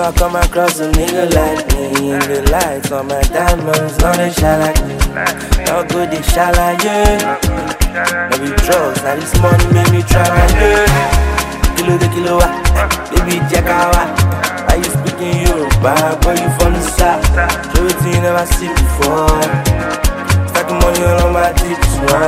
Never come across a nigga like me. In the lights on my diamonds, now they shine like me. How good they shine like you. Maybe drugs, now this money make me try like you. Kilo de kilo wa, baby jackawa. Are you speaking Yoruba? Boy, you from the south. Show it to you never see before. Stacking money all on my dick,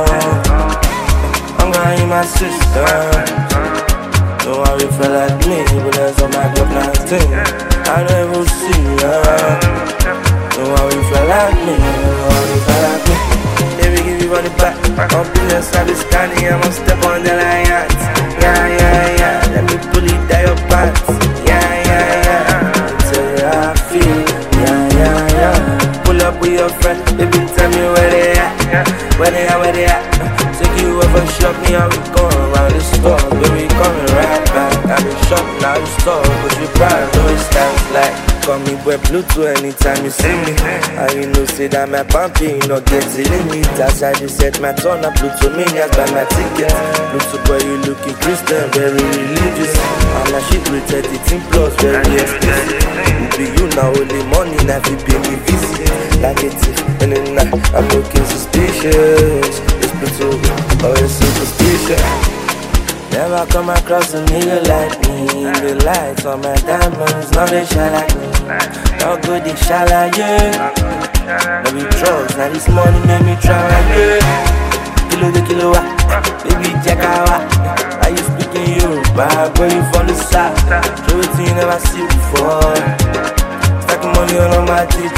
I'm gonna hit my sister. Don't worry, feel like me, but that's on my Glock 19. I never see ya. Don't worry, feel like me, don't worry, feel like me. Baby, give you money back. I'm feeling Pakistani, I'ma step on the line. Yeah. Let me pull it down your pants. Yeah. Tell you how I feel. Yeah. Pull up with your friend, baby, tell me where they at. Where they at. Take you over, shop me, how we going around the store. Baby, coming right back. I been shopping out the store, but you probably know it stands like. Call me boy Bluetooth anytime you see me. I you know say that my pumpy, you know get the limit. As I just set my turn up Bluetooth maniacs buy my ticket. Bluetooth boy, you looking Christian, very religious. I'm a shit with 13 plus, very explicit. Who be you now, only money, now you pay me visit. Like it, and then I'm looking suspicious. It's Bluetooth, oh it's superstition. Never come across a nigga like me. In the lights on my diamonds, now they shine like me. How good they shine like you. Maybe drugs, now this money make me try like you. Kilo de kilo wa, baby jackawa. Are you speaking Yoruba? Boy, you from the south. Show it to you never see before. Stacking money all on my dick,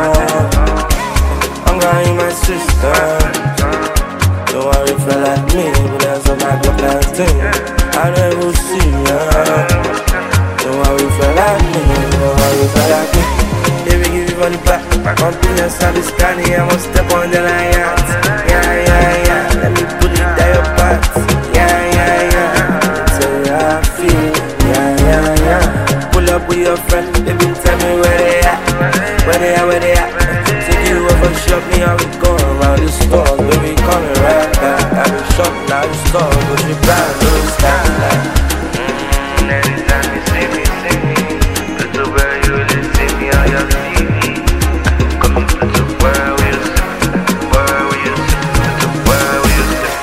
I'm gonna hit my sister. Don't worry, feel like me, but that's on my Glock 19. I never see ya. Don't worry, feel like me, don't worry, feel like me. Baby, give you money back. I'm feeling Pakistani, I'ma step on the line. Yeah. Let me pull it down your pants. Yeah. Tell you how I feel. Yeah. Pull up with your friend, baby, tell me where they at. Where they at. Take you over, shop me, how we going around the store. Baby, coming right back. I been shopping out the store, but you probably know it's time like. Anytime you see me, little where you really see me on your TV. Come on, little where will you see? Where will you see? Little where will you see?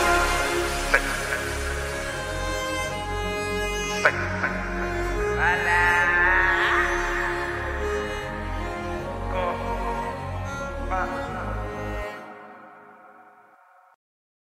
Go.